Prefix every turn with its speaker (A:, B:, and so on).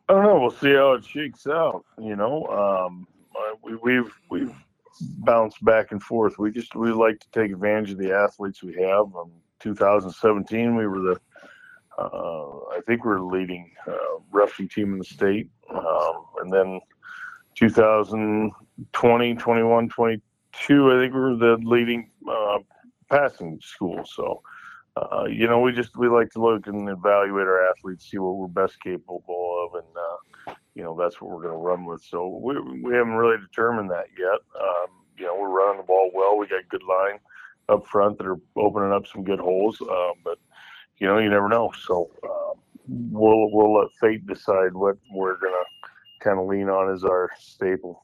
A: I don't know. We'll see how it shakes out. We've bounced back and forth. We like to take advantage of the athletes we have. 2017, we were the I think we were the leading roughing team in the state, and then 2020, 21, 22, I think we were the leading passing school. So we like to look and evaluate our athletes, see what we're best capable of, and that's what we're going to run with. So we haven't really determined that yet. We're running the ball well. We got good line up front that are opening up some good holes, but you never know. So we'll let fate decide what we're going to kind of lean on as our staple.